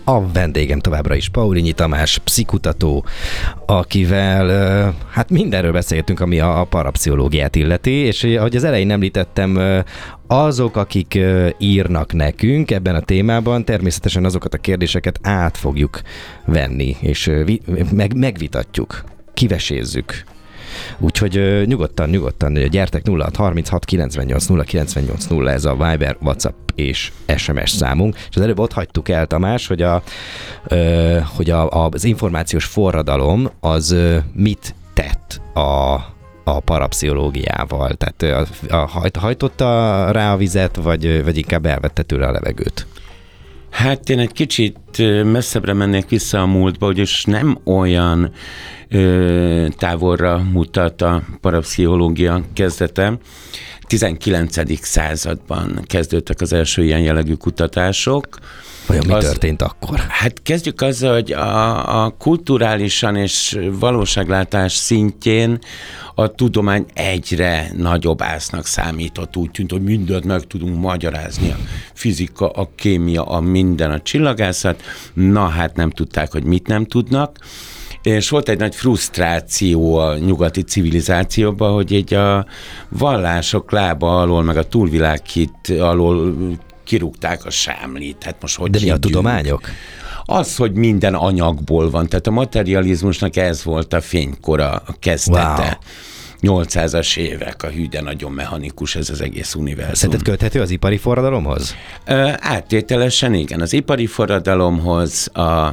A vendégem továbbra is Paulinyi Tamás, pszichkutató, akivel hát mindenről beszéltünk, ami a parapszichológiát illeti, és ahogy az elején említettem, azok, akik írnak nekünk ebben a témában, természetesen azokat a kérdéseket át fogjuk venni, és megvitatjuk, kivesézzük. Úgyhogy nyugodtan gyertek 0636 98 0 98 0, ez a Viber, WhatsApp és SMS számunk. És az előbb ott hagytuk el, Tamás, hogy az információs forradalom az mit tett a parapszichológiával? Tehát hajtotta rá a vizet, vagy inkább elvette tőle a levegőt? Hát én egy kicsit messzebbre mennék vissza a múltba, ugyanis nem olyan távolra mutat a parapszichológia kezdete. 19. században kezdődtek az első ilyen jellegű kutatások. Vajon mi történt akkor? Hát kezdjük azzal, hogy a kulturálisan és valóságlátás szintjén a tudomány egyre nagyobb ásznak számított. Úgy tűnt, hogy mindent meg tudunk magyarázni. A fizika, a kémia, a minden, a csillagászat. Na hát nem tudták, hogy mit nem tudnak. És volt egy nagy frusztráció a nyugati civilizációban, hogy így a vallások lába alól, meg a túlvilághit alól kirúgták a sámlit. Hát most hogy de mi a tudományok? Az, hogy minden anyagból van. Tehát a materializmusnak ez volt a fénykora, a kezdete. Wow. 800-as évek, a hű, de nagyon mechanikus ez az egész univerzum. Szerinted köthető az ipari forradalomhoz? Áttételesen igen. Az ipari forradalomhoz, a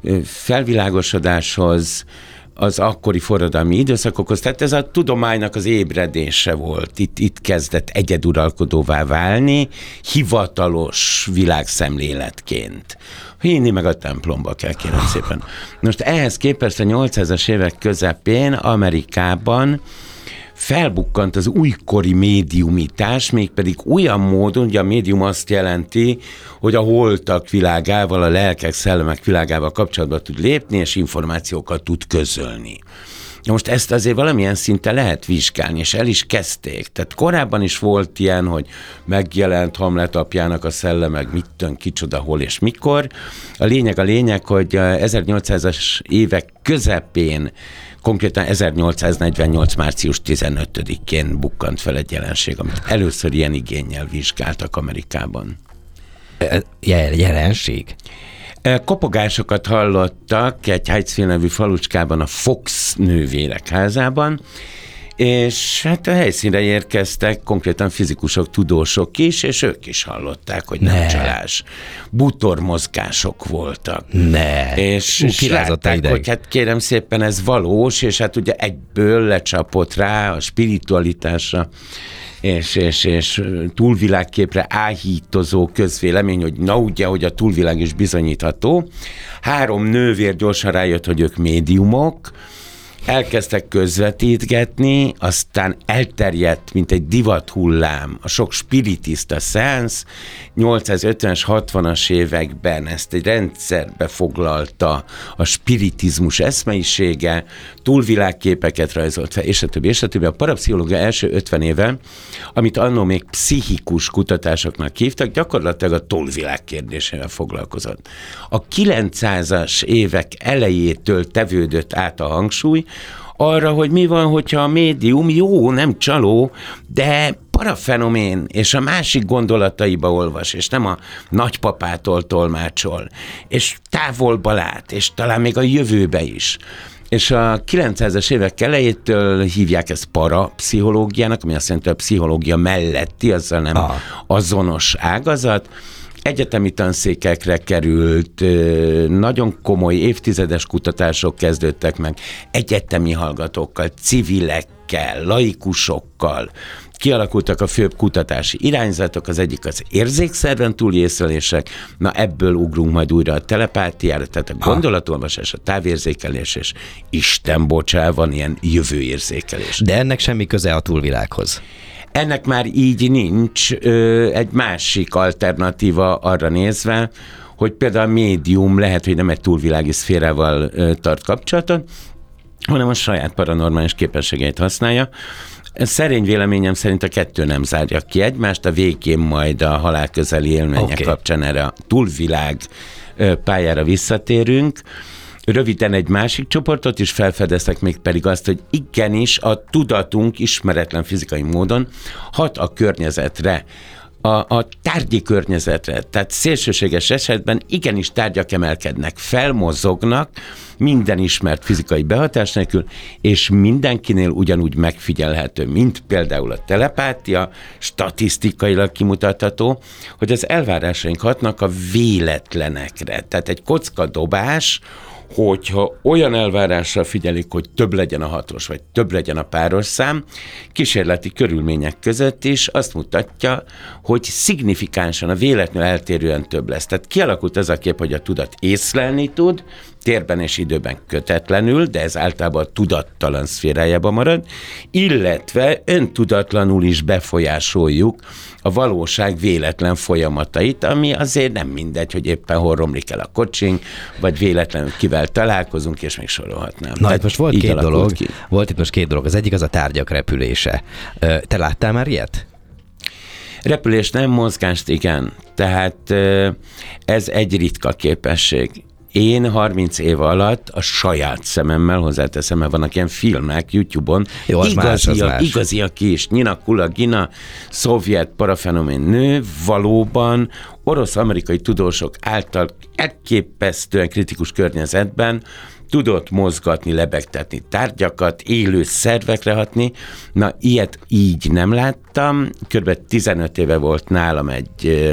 felvilágosodáshoz, az akkori forradalmi időszakokhoz. Tehát ez a tudománynak az ébredése volt. Itt kezdett egyeduralkodóvá válni, hivatalos világszemléletként. Hinni meg a templomba kell, kérem szépen. Most ehhez képest a 800-as évek közepén Amerikában felbukkant az újkori médiumitás, mégpedig olyan módon, hogy a médium azt jelenti, hogy a holtak világával, a lelkek, szellemek világával kapcsolatba tud lépni, és információkat tud közölni. Most ezt azért valamilyen szinten lehet vizsgálni, és el is kezdték. Tehát korábban is volt ilyen, hogy megjelent Hamlet apjának a szellemek, mit kicsoda, hol és mikor. A lényeg, hogy 1800-as évek közepén, konkrétan 1848. március 15-én bukkant fel egy jelenség, amit először ilyen igénnyel vizsgáltak Amerikában. Jelenség? Kopogásokat hallottak egy Hyattsville nevű falucskában, a Fox nővérek házában, és hát a helyszínre érkeztek konkrétan fizikusok, tudósok is, és ők is hallották, hogy nem csalás. Bútormozgások voltak. És látták, hogy hát kérem szépen ez valós, és hát ugye egyből lecsapott rá a spiritualitásra, és túlvilágképre áhítozó közvélemény, hogy na ugye, hogy a túlvilág is bizonyítható. 3 nővér gyorsan rájött, hogy ők médiumok, elkezdtek közvetítgetni, aztán elterjedt, mint egy divathullám, a sok spiritista szeánsz. 850-es, 60-as években ezt egy rendszerbe foglalta a spiritizmus eszmeisége, túlvilágképeket rajzolt fel, és a többi, és a többi. A parapszichológia első 50 éve, amit annó még pszichikus kutatásoknak hívtak, gyakorlatilag a túlvilág kérdésével foglalkozott. A 900-as évek elejétől tevődött át a hangsúly arra, hogy mi van, hogyha a médium jó, nem csaló, de parafenomén, és a másik gondolataiba olvas, és nem a nagypapától tolmácsol, és távolba lát, és talán még a jövőbe is. És a 900-as évek elejétől hívják ezt parapszichológiának, ami azt jelenti, hogy a pszichológia melletti, azzal nem azonos ágazat. Egyetemi tanszékekre került, nagyon komoly évtizedes kutatások kezdődtek meg, egyetemi hallgatókkal, civilekkel, laikusokkal. Kialakultak a főbb kutatási irányzatok, az egyik az érzékszerven túli észlelések, na ebből ugrunk majd újra a telepátiára, tehát a gondolatolvasás, a távérzékelés, és Isten bocsá, van ilyen jövőérzékelés. De ennek semmi köze a túlvilághoz. Ennek már így nincs. Egy másik alternatíva arra nézve, hogy például a médium lehet, hogy nem egy túlvilági szférával tart kapcsolatot, hanem a saját paranormális képességeit használja. Szerény véleményem szerint a kettő nem zárja ki egymást, a végén majd a halálközeli élmények kapcsán erre a túlvilág pályára visszatérünk. Röviden egy másik csoportot is felfedeztek, még pedig azt, hogy igenis a tudatunk ismeretlen fizikai módon hat a környezetre, a tárgyi környezetre. Tehát szélsőséges esetben igenis tárgyak emelkednek, felmozognak minden ismert fizikai behatás nélkül, és mindenkinél ugyanúgy megfigyelhető, mint például a telepátia, statisztikailag kimutatható, hogy az elvárásaink hatnak a véletlenekre. Tehát egy kockadobás, hogyha olyan elvárással figyelik, hogy több legyen a hatos, vagy több legyen a páros szám, kísérleti körülmények között is azt mutatja, hogy szignifikánsan, a véletlenül eltérően több lesz. Tehát kialakult ez a kép, hogy a tudat észlelni tud, térben és időben kötetlenül, de ez általában a tudattalan szférájában marad, illetve öntudatlanul is befolyásoljuk a valóság véletlen folyamatait, ami azért nem mindegy, hogy éppen hol romlik el a kocsink, vagy véletlenül kivel találkozunk, és még sorolhatnám. Na, itt most volt itt most két dolog. Az egyik az a tárgyak repülése. Te láttál már ilyet? Repülés nem, mozgást igen. Tehát ez egy ritka képesség. Én 30 év alatt a saját szememmel, hozzáteszem, mert vannak ilyen filmek YouTube-on, igazi a kis Nina Kulagina, szovjet parafenomén nő, valóban orosz-amerikai tudósok által elképesztően kritikus környezetben tudott mozgatni, lebegtetni tárgyakat, élő szervekre hatni. Na, ilyet így nem láttam. Körülbelül 15 éve volt nálam egy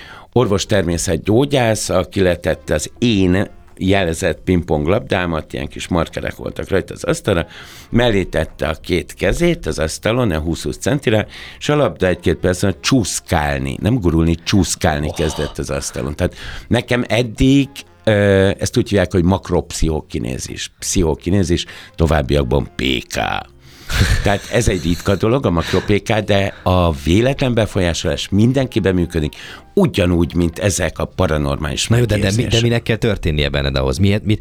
orvos-természetgyógyász, aki letette az én jelzett pingpong labdámat, ilyen kis markerek voltak rajta az asztalra, mellé tette a két kezét az asztalon, 20-20 centire, és a labda egy-két percben csúszkálni, nem gurulni, csúszkálni kezdett az asztalon. Tehát nekem eddig ezt úgy hívják, hogy makropszichokinézis. Pszichokinézis, továbbiakban PK. Tehát ez egy ritka dolog, a makro-PK, de a véletlen befolyásolás mindenkiben működik, ugyanúgy, mint ezek a paranormális megérzések. De minek kell történnie benned ahhoz?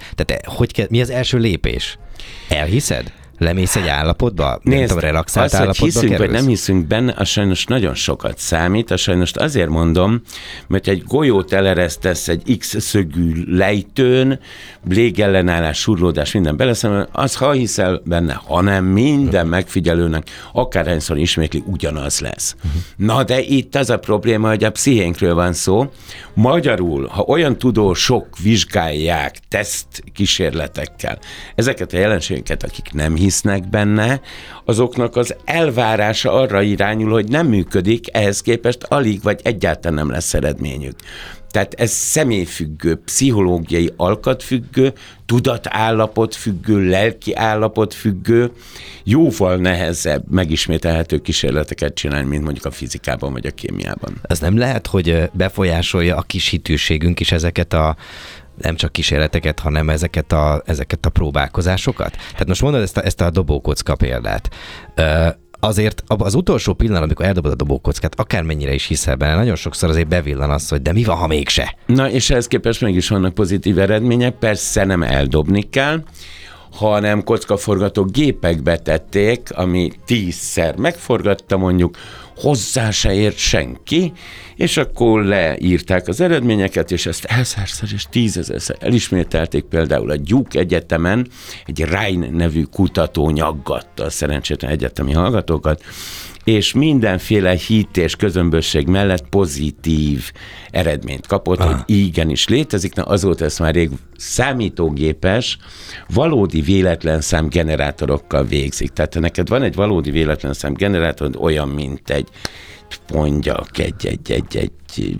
Mi az első lépés? Elhiszed? Lemész egy állapotba? Nézd, relaxált állapotba hiszünk, kerülsz? vagy nem hiszünk benne, az sajnos nagyon sokat számít. Az sajnos azért mondom, mert egy golyót eleresztesz egy X-szögű lejtőn, légellenállás, surlódás, minden beleszem, az ha hiszel benne, hanem minden megfigyelőnek akárhányszor ismétli, ugyanaz lesz. Na de itt az a probléma, hogy a pszichénkről van szó. Magyarul, ha olyan tudósok vizsgálják teszt kísérletekkel ezeket a jelenségeket, akik nem hisznek benne, azoknak az elvárása arra irányul, hogy nem működik, ehhez képest alig vagy egyáltalán nem lesz eredményük. Tehát ez személyfüggő, pszichológiai alkatfüggő, tudatállapot függő, lelki állapot függő, jóval nehezebb megismételhető kísérleteket csinálni, mint mondjuk a fizikában vagy a kémiában. Ez nem lehet, hogy befolyásolja a kis hitűségünk is ezeket a nem csak kísérleteket, hanem ezeket a próbálkozásokat? Tehát most mondod ezt a dobókocka példát. Azért az utolsó pillanat, amikor eldobod a dobókockát, akármennyire is hiszel benne, nagyon sokszor azért bevillan az, hogy de mi van, ha mégse? Na, és ehhez képest mégis vannak pozitív eredmények, persze nem eldobni kell, hanem kockaforgató gépekbe tették, ami 10-szer megforgatta mondjuk, hozzá se ért senki, és akkor leírták az eredményeket, és ezt 1000-szer és 10 000-szer elismételték. Például a Duke Egyetemen egy Ryan nevű kutató nyaggatta a szerencsétlen egyetemi hallgatókat, és mindenféle hit és közömbösség mellett pozitív eredményt kapott, hogy igenis létezik. Na, azóta ezt már rég számítógépes, valódi véletlenszám generátorokkal végzik. Tehát ha neked van egy valódi véletlenszám generátor, olyan, mint egy mondjak, egy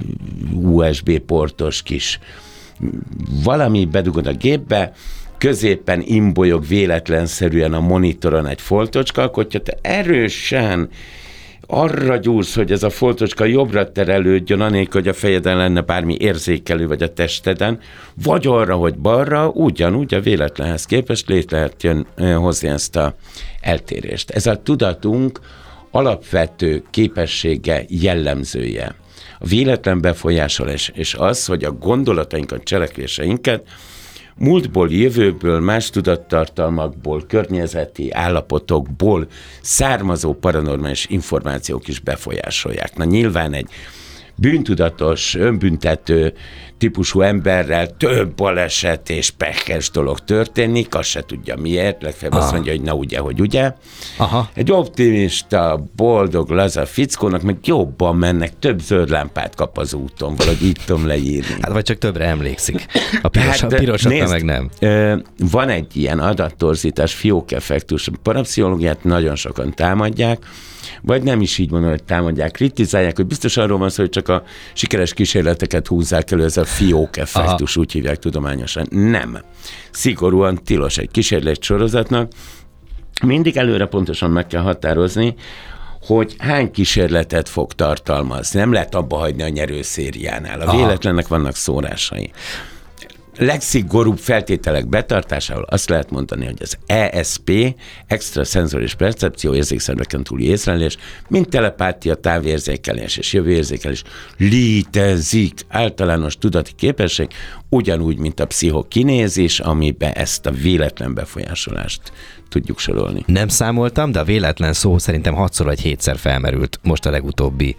USB portos kis valami, bedugod a gépbe, középen imbolyog véletlenszerűen a monitoron egy foltocska, akkor te erősen arra gyúrsz, hogy ez a foltocska jobbra terelődjön, anélkül, hogy a fejeden lenne bármi érzékelő, vagy a testeden, vagy arra, hogy balra, ugyanúgy a véletlenhez képest létre lehet hozni ezt a eltérést. Ez a tudatunk alapvető képessége, jellemzője. A véletlen befolyásolás, és az, hogy a gondolatainkat, cselekvéseinket múltból, jövőből, más tudattartalmakból, környezeti állapotokból származó paranormális információk is befolyásolják. Na nyilván egy bűntudatos, önbüntető típusú emberrel több baleset és pekes dolog történik, azt se tudja miért, legfeljebb azt mondja, hogy na ugye, hogy ugye. Aha. Egy optimista, boldog, laza fickónak meg jobban mennek, több zöld lámpát kap az úton, valahogy így tudom leírni. Hát vagy csak többre emlékszik. A pirosakra meg nem. Van egy ilyen adattorzítás, fiókeffektus, a parapszichológiát nagyon sokan támadják, vagy nem is így mondom, hogy támadják, kritizálják, hogy biztos arról van szó, hogy csak a sikeres kísérleteket húzzák elő, ez a fiókeffektus, úgy hívják tudományosan. Nem. Szigorúan tilos egy kísérlet sorozatnak. Mindig előre pontosan meg kell határozni, hogy hány kísérletet fog tartalmazni. Nem lehet abba hagyni a nyerőszériánál. A véletlennek vannak szórásai. Legszigorúbb feltételek betartásával azt lehet mondani, hogy az ESP, extraszenzoris percepció, érzékszerveken túli észlelés, mint telepátia, távérzékelés és jövőérzékelés létezik, általános tudati képesség, ugyanúgy, mint a pszichokinézis, amiben ezt a véletlen befolyásolást tudjuk sorolni. Nem számoltam, de a véletlen szó szerintem 6-szor vagy 7-szer felmerült most a legutóbbi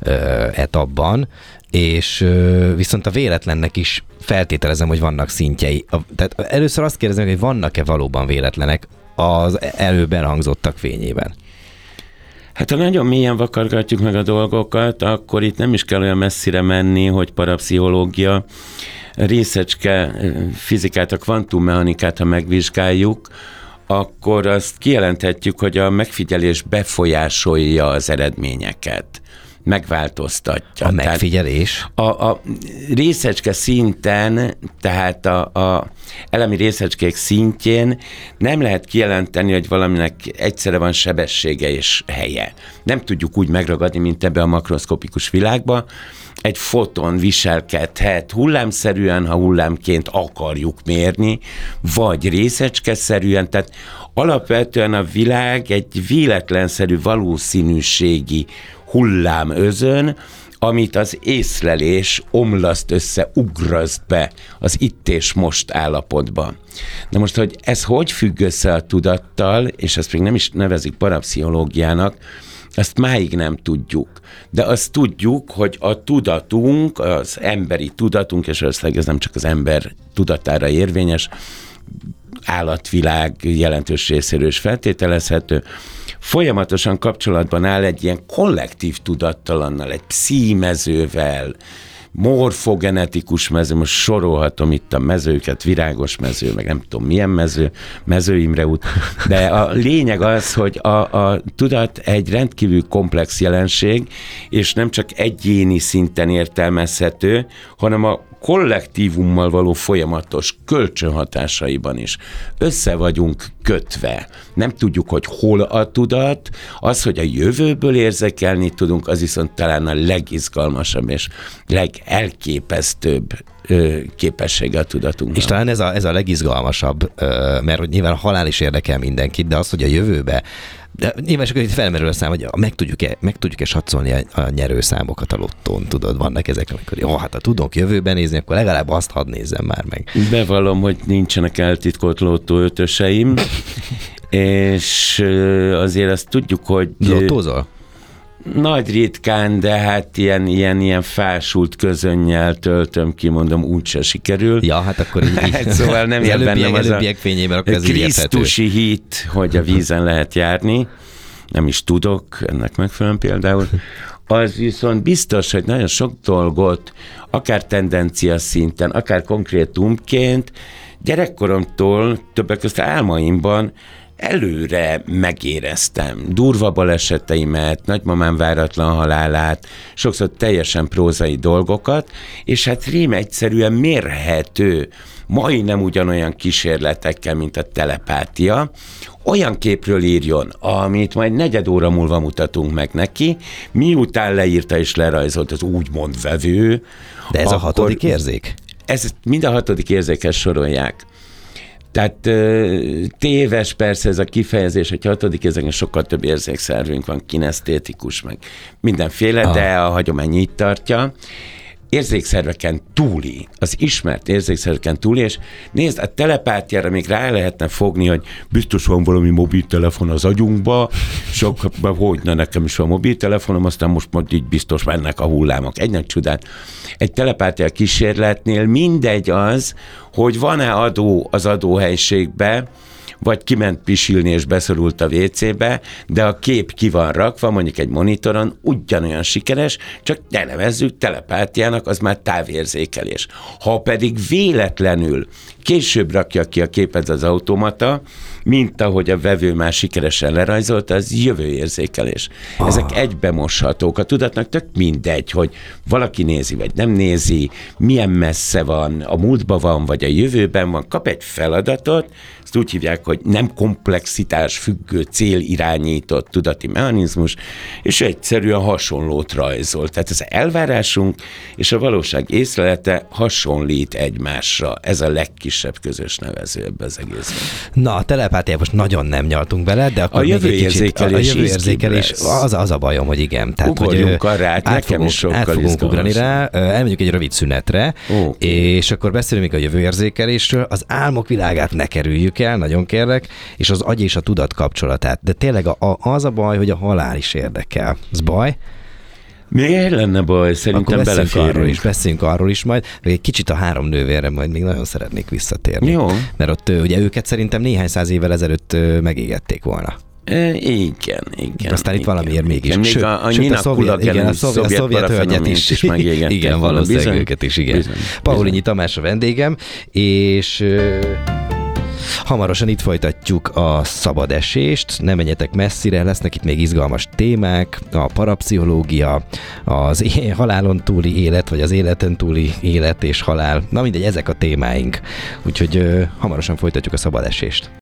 etapban, és viszont a véletlennek is feltételezem, hogy vannak szintjei. Tehát először azt kérdezem, hogy vannak-e valóban véletlenek az előbb elhangzottak fényében? Hát ha nagyon mélyen vakargatjuk meg a dolgokat, akkor itt nem is kell olyan messzire menni, hogy parapszichológia, részecske fizikát, a kvantummechanikát, ha megvizsgáljuk, akkor azt kijelenthetjük, hogy a megfigyelés befolyásolja az eredményeket, megváltoztatja. A megfigyelés? A részecske szinten, tehát a elemi részecskék szintjén nem lehet kijelenteni, hogy valaminek egyszerre van sebessége és helye. Nem tudjuk úgy megragadni, mint ebbe a makroszkopikus világba. Egy foton viselkedhet hullámszerűen, ha hullámként akarjuk mérni, vagy részecskeszerűen, tehát alapvetően a világ egy véletlenszerű valószínűségi hullámözön, amit az észlelés omlaszt össze, ugraszt be az itt és most állapotban. Na most, hogy ez hogy függ össze a tudattal, és ezt még nem is nevezik parapszichológiának, ezt máig nem tudjuk. De azt tudjuk, hogy a tudatunk, az emberi tudatunk, és ez nem csak az ember tudatára érvényes, állatvilág jelentős részéről is feltételezhető, folyamatosan kapcsolatban áll egy ilyen kollektív tudattalannal, egy pszímezővel, morfogenetikus mező, most sorolhatom itt a mezőket, virágos mező, meg nem tudom milyen mező Imre út, de a lényeg az, hogy a tudat egy rendkívül komplex jelenség, és nem csak egyéni szinten értelmezhető, hanem a kollektívummal való folyamatos kölcsönhatásaiban is össze vagyunk kötve. Nem tudjuk, hogy hol a tudat, az, hogy a jövőből érzékelni tudunk, az viszont talán a legizgalmasabb és legelképesztőbb képessége a tudatunknak. És talán ez a legizgalmasabb, mert hogy nyilván a halál is érdekel mindenkit, de az, hogy a jövőbe, de nyilván csak itt felmerül a szám, hogy meg tudjuk-e satszolni a nyerőszámokat a lottón, tudod, vannak ezek, amikor jó, hát ha tudok jövőben nézni, akkor legalább azt hadd nézzem már meg. Bevallom, hogy nincsenek eltitkolt lottó ötöseim, és azért azt tudjuk, hogy... Lottózol? Nagy ritkán, de hát ilyen fásult közönnyel töltöm ki, mondom, úgyse sikerül. Ja, hát akkor így. Hát szóval nem ér bennem az a fényében, akkor ez krisztusi hit, hogy a vízen lehet járni. Nem is tudok, ennek megfelelően például. Az viszont biztos, hogy nagyon sok dolgot, akár tendencia szinten, akár konkrétumként, gyerekkoromtól, többek között álmaimban előre megéreztem durva baleseteimet, nagymamám váratlan halálát, sokszor teljesen prózai dolgokat, és hát rém egyszerűen mérhető, majdnem ugyanolyan kísérletekkel, mint a telepátia, olyan képről írjon, amit majd 4 óra múlva mutatunk meg neki, miután leírta és lerajzolt az úgymond vevő. De ez a 6. érzék? Ez mind a 6. érzékhez sorolják. Tehát téves persze ez a kifejezés, hogy 6. érzéken sokkal több érzékszervünk van, kinesztétikus, meg mindenféle, de a hagyomány így tartja. érzékszerveken túli, az ismert érzékszerveken túli, és nézd, a telepátiára még rá lehetne fogni, hogy biztos van valami mobiltelefon az agyunkba, hogy nekem is van mobiltelefonom, aztán most így biztos mennek a hullámok. Egynek csodát. Egy telepátia kísérletnél mindegy az, hogy van-e adó az adóhelyiségbe, vagy kiment pisilni és beszorult a WC-be, de a kép ki van rakva, mondjuk egy monitoron, ugyanolyan sikeres, csak ne nevezzük telepátiának, az már távérzékelés. Ha pedig véletlenül később rakja ki a képet az automata, mint ahogy a vevő már sikeresen lerajzolta, az jövőérzékelés. Ezek egybemoshatók. A tudatnak tök mindegy, hogy valaki nézi, vagy nem nézi, milyen messze van, a múltban van, vagy a jövőben van, kap egy feladatot, ezt úgy hívják, hogy nem komplexitás függő célirányított tudati mechanizmus, és egyszerűen hasonlót rajzol. Tehát az elvárásunk és a valóság észlelete hasonlít egymásra. Ez a legkisebb közös nevező ebbe az egészben. Na, a telepátiában most nagyon nem nyaltunk bele, de akkor a jövőérzékelés az a bajom, hogy igen. Tehát, ugorjunk arra, nekem is sokkal fogunk ugrani rá, elmegyünk egy rövid szünetre, és akkor beszélünk még a jövőérzékelésről, az álmok világát ne kerüljük el, nagyon kérlek, és az agy és a tudat kapcsolatát. De tényleg az a baj, hogy a halál is érdekel. Ez baj? Miért lenne baj? Szerintem beleférünk. Beszéljünk arról is majd. Egy kicsit a 3 nővérre majd még nagyon szeretnék visszatérni. Jó. Mert ott ugye őket szerintem néhány száz évvel ezelőtt megégették volna. Igen. Aztán itt valamiért mégis. Még a szovjet hölgyet is megégették. Igen, valószínűleg őket is, igen. Paulinyi Tamás a vendégem, és... hamarosan itt folytatjuk a szabad esést, ne menjetek messzire, lesznek itt még izgalmas témák, a parapszichológia, az halálon túli élet, vagy az életen túli élet és halál, na mindegy, ezek a témáink. Úgyhogy hamarosan folytatjuk a szabad esést.